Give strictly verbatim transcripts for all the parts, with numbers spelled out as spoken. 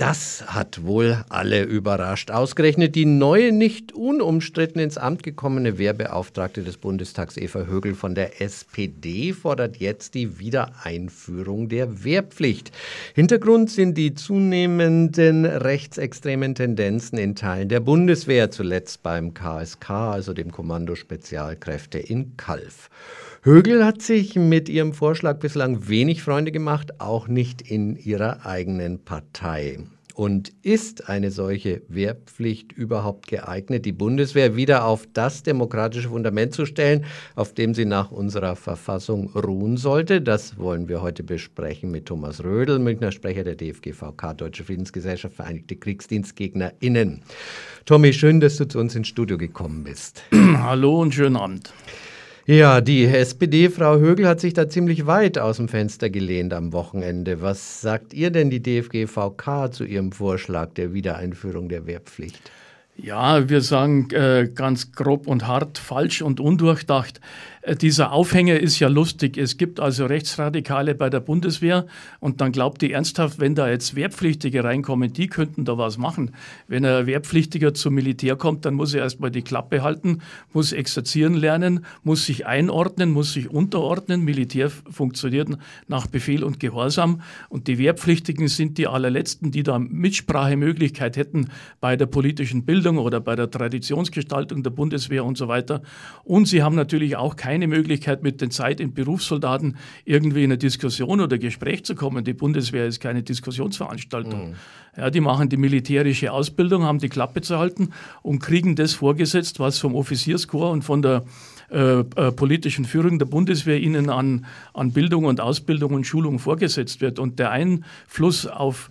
Das hat wohl alle überrascht. Ausgerechnet die neue, nicht unumstritten ins Amt gekommene Wehrbeauftragte des Bundestags Eva Högel von der S P D fordert jetzt die Wiedereinführung der Wehrpflicht. Hintergrund sind die zunehmenden rechtsextremen Tendenzen in Teilen der Bundeswehr, zuletzt beim K S K, also dem Kommando Spezialkräfte in Calw. Högel hat sich mit ihrem Vorschlag bislang wenig Freunde gemacht, auch nicht in ihrer eigenen Partei. Und ist eine solche Wehrpflicht überhaupt geeignet, die Bundeswehr wieder auf das demokratische Fundament zu stellen, auf dem sie nach unserer Verfassung ruhen sollte? Das wollen wir heute besprechen mit Thomas Rödl, Münchner Sprecher der D F G V K, Deutsche Friedensgesellschaft, Vereinigte KriegsdienstgegnerInnen. Tommy, schön, dass du zu uns ins Studio gekommen bist. Hallo und schönen Abend. Ja, die S P D-Frau Högel hat sich da ziemlich weit aus dem Fenster gelehnt am Wochenende. Was sagt ihr denn, die D F G V K, zu ihrem Vorschlag der Wiedereinführung der Wehrpflicht? Ja, wir sagen äh, ganz grob und hart, falsch und undurchdacht. Äh, dieser Aufhänger ist ja lustig. Es gibt also Rechtsradikale bei der Bundeswehr und dann glaubt die ernsthaft, wenn da jetzt Wehrpflichtige reinkommen, die könnten da was machen. Wenn ein Wehrpflichtiger zum Militär kommt, dann muss er erstmal die Klappe halten, muss exerzieren lernen, muss sich einordnen, muss sich unterordnen. Militär funktioniert nach Befehl und Gehorsam und die Wehrpflichtigen sind die allerletzten, die da Mitsprachemöglichkeit hätten bei der politischen Bildung oder bei der Traditionsgestaltung der Bundeswehr und so weiter. Und sie haben natürlich auch keine Möglichkeit, mit den Zeit- und Berufssoldaten irgendwie in eine Diskussion oder Gespräch zu kommen. Die Bundeswehr ist keine Diskussionsveranstaltung. Mhm. Ja, die machen die militärische Ausbildung, haben die Klappe zu halten und kriegen das vorgesetzt, was vom Offizierskorps und von der äh, äh, politischen Führung der Bundeswehr ihnen an, an Bildung und Ausbildung und Schulung vorgesetzt wird. Und der Einfluss auf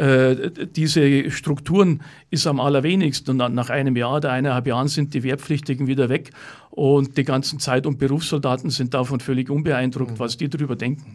diese Strukturen ist am allerwenigsten. Und nach einem Jahr oder eineinhalb Jahren sind die Wehrpflichtigen wieder weg und die ganzen Zeit- und Berufssoldaten sind davon völlig unbeeindruckt, mhm. was die darüber denken.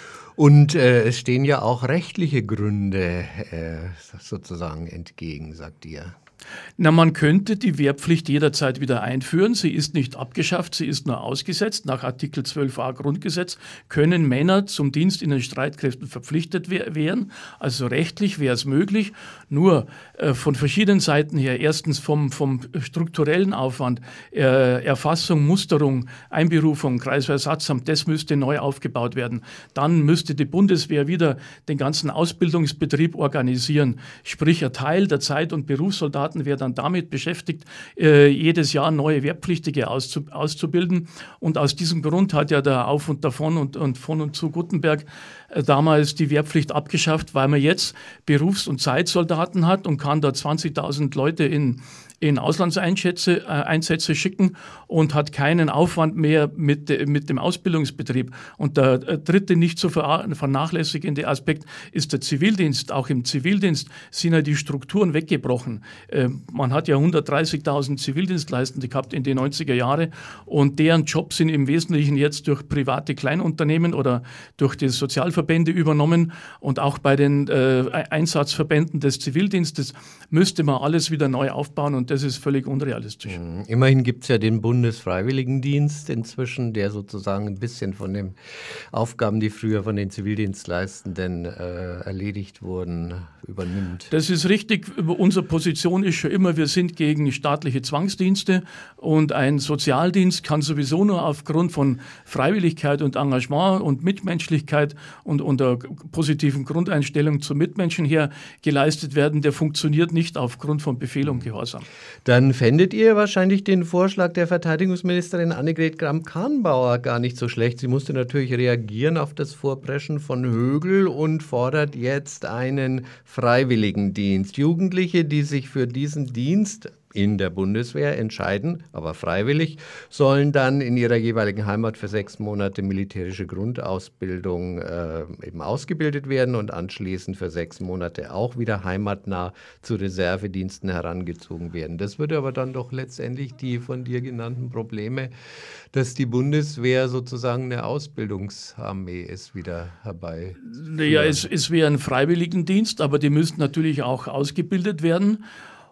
Und äh, es stehen ja auch rechtliche Gründe äh, sozusagen entgegen, sagt ihr. Na, man könnte die Wehrpflicht jederzeit wieder einführen. Sie ist nicht abgeschafft, sie ist nur ausgesetzt. Nach Artikel zwölf a Grundgesetz können Männer zum Dienst in den Streitkräften verpflichtet werden. Also rechtlich wäre es möglich. Nur äh, von verschiedenen Seiten her. Erstens vom, vom strukturellen Aufwand, äh, Erfassung, Musterung, Einberufung, Kreiswehrersatzamt, das müsste neu aufgebaut werden. Dann müsste die Bundeswehr wieder den ganzen Ausbildungsbetrieb organisieren. Sprich, ein Teil der Zeit- und Berufssoldaten wäre dann damit beschäftigt, äh, jedes Jahr neue Wehrpflichtige auszu, auszubilden. Und aus diesem Grund hat ja der Auf und Davon und, und von und zu Guttenberg äh, damals die Wehrpflicht abgeschafft, weil man jetzt Berufs- und Zeitsoldaten hat und kann da zwanzigtausend Leute in in Auslandseinsätze äh, Einsätze schicken und hat keinen Aufwand mehr mit, de, mit dem Ausbildungsbetrieb. Und der äh, dritte nicht zu vernachlässigende Aspekt ist der Zivildienst. Auch im Zivildienst sind ja die Strukturen weggebrochen. Äh, man hat ja hundertdreißigtausend Zivildienstleistende gehabt in den neunziger Jahren und deren Jobs sind im Wesentlichen jetzt durch private Kleinunternehmen oder durch die Sozialverbände übernommen. Und auch bei den äh, Einsatzverbänden des Zivildienstes müsste man alles wieder neu aufbauen und das ist völlig unrealistisch. Immerhin gibt es ja den Bundesfreiwilligendienst inzwischen, der sozusagen ein bisschen von den Aufgaben, die früher von den Zivildienstleistenden äh, erledigt wurden, übernimmt. Das ist richtig. Unsere Position ist schon immer, wir sind gegen staatliche Zwangsdienste und ein Sozialdienst kann sowieso nur aufgrund von Freiwilligkeit und Engagement und Mitmenschlichkeit und unter positiven Grundeinstellungen zum Mitmenschen her geleistet werden. Der funktioniert nicht aufgrund von Befehl und Gehorsam. Dann fändet ihr wahrscheinlich den Vorschlag der Verteidigungsministerin Annegret Kramp-Karrenbauer gar nicht so schlecht. Sie musste natürlich reagieren auf das Vorpreschen von Högel und fordert jetzt einen Freiwilligendienst. Jugendliche, die sich für diesen Dienst in der Bundeswehr entscheiden, aber freiwillig, sollen dann in ihrer jeweiligen Heimat für sechs Monate militärische Grundausbildung äh, eben ausgebildet werden und anschließend für sechs Monate auch wieder heimatnah zu Reservediensten herangezogen werden. Das würde aber dann doch letztendlich die von dir genannten Probleme, dass die Bundeswehr sozusagen eine Ausbildungsarmee ist, wieder herbei. Ja, es, es wäre ein Freiwilligendienst, aber die müssten natürlich auch ausgebildet werden.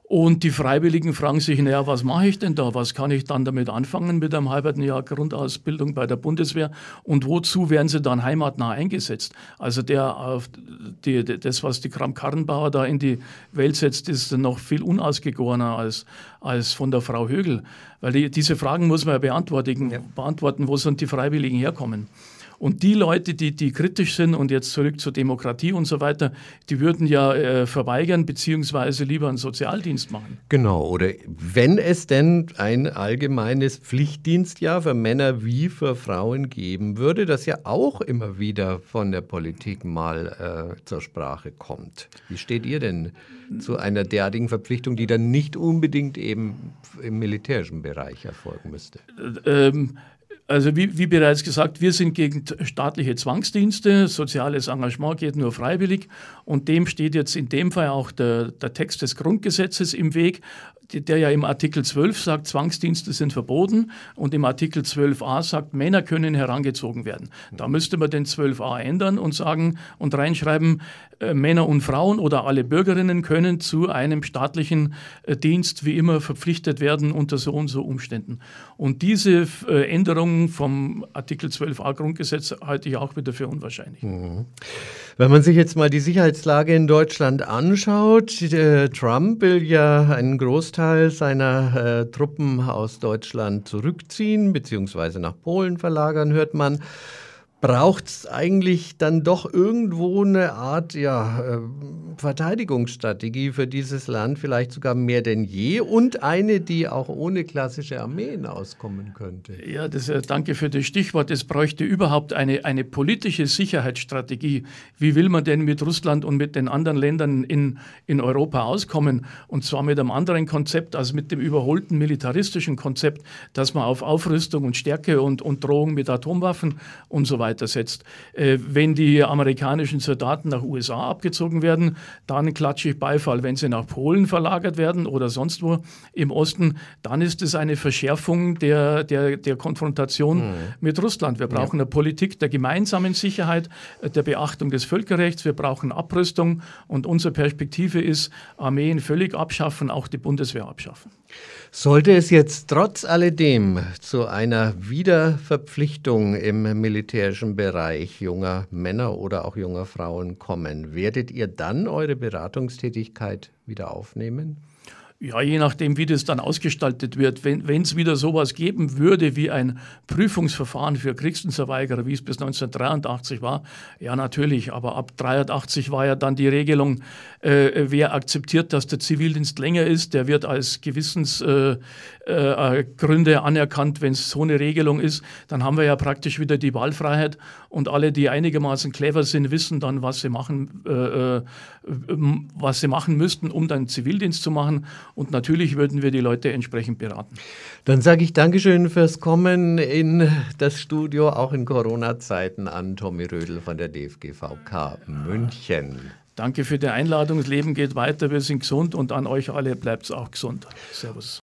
Und die Freiwilligen fragen sich, naja, was mache ich denn da? Was kann ich dann damit anfangen mit einem halben Jahr Grundausbildung bei der Bundeswehr? Und wozu werden sie dann heimatnah eingesetzt? Also der, auf die, das, was die Kramp-Karrenbauer da in die Welt setzt, ist noch viel unausgegorener als, als von der Frau Högel. Weil die, diese Fragen muss man ja beantworten, ja. beantworten, wo sind die Freiwilligen herkommen. Und die Leute, die, die kritisch sind und jetzt zurück zur Demokratie und so weiter, die würden ja äh, verweigern beziehungsweise lieber einen Sozialdienst machen. Genau, oder wenn es denn ein allgemeines Pflichtdienstjahr für Männer wie für Frauen geben würde, das ja auch immer wieder von der Politik mal äh, zur Sprache kommt. Wie steht ihr denn zu einer derartigen Verpflichtung, die dann nicht unbedingt eben im militärischen Bereich erfolgen müsste? Ähm, Also wie, wie bereits gesagt, wir sind gegen staatliche Zwangsdienste. Soziales Engagement geht nur freiwillig. Und dem steht jetzt in dem Fall auch der, der Text des Grundgesetzes im Weg, der ja im Artikel zwölf sagt, Zwangsdienste sind verboten. Und im Artikel zwölf a sagt, Männer können herangezogen werden. Da müsste man den zwölf a ändern und sagen und reinschreiben, äh, Männer und Frauen oder alle Bürgerinnen können zu einem staatlichen äh, Dienst wie immer verpflichtet werden unter so und so Umständen. Und diese äh, Änderung vom Artikel zwölf a Grundgesetz halte ich auch wieder für unwahrscheinlich. Mhm. Wenn man sich jetzt mal die Sicherheitslage in Deutschland anschaut, äh, Trump will ja einen Großteil seiner äh, Truppen aus Deutschland zurückziehen, beziehungsweise nach Polen verlagern, hört man. Braucht es eigentlich dann doch irgendwo eine Art ja, äh, Verteidigungsstrategie für dieses Land, vielleicht sogar mehr denn je, und eine, die auch ohne klassische Armeen auskommen könnte? Ja, das, äh, danke für das Stichwort. Es bräuchte überhaupt eine, eine politische Sicherheitsstrategie. Wie will man denn mit Russland und mit den anderen Ländern in, in Europa auskommen? Und zwar mit einem anderen Konzept als mit dem überholten militaristischen Konzept, dass man auf Aufrüstung und Stärke und, und Drohung mit Atomwaffen und so weiter setzt. Äh, wenn die amerikanischen Soldaten nach U S A abgezogen werden, dann klatsche ich Beifall. Wenn sie nach Polen verlagert werden oder sonst wo im Osten, dann ist es eine Verschärfung der, der, der Konfrontation mhm. mit Russland. Wir brauchen ja. eine Politik der gemeinsamen Sicherheit, der Beachtung des Völkerrechts. Wir brauchen Abrüstung und unsere Perspektive ist, Armeen völlig abschaffen, auch die Bundeswehr abschaffen. Sollte es jetzt trotz alledem zu einer Wiederverpflichtung im militärischen Bereich junger Männer oder auch junger Frauen kommen, werdet ihr dann eure Beratungstätigkeit wieder aufnehmen? Ja, je nachdem, wie das dann ausgestaltet wird. Wenn es wieder sowas geben würde wie ein Prüfungsverfahren für Kriegsdienstverweigerer, wie es bis neunzehnhundertdreiundachtzig war, ja natürlich, aber ab neunzehnhundertdreiundachtzig war ja dann die Regelung, äh, wer akzeptiert, dass der Zivildienst länger ist, der wird als Gewissensgründe äh, äh, anerkannt, wenn es so eine Regelung ist. Dann haben wir ja praktisch wieder die Wahlfreiheit und alle, die einigermaßen clever sind, wissen dann, was sie machen, äh, äh, was sie machen müssten, um dann Zivildienst zu machen. Und natürlich würden wir die Leute entsprechend beraten. Dann sage ich Dankeschön fürs Kommen in das Studio, auch in Corona-Zeiten, an Tommy Rödl von der D F G V K München. Danke für die Einladung. Das Leben geht weiter, wir sind gesund und an euch alle bleibt es auch gesund. Servus.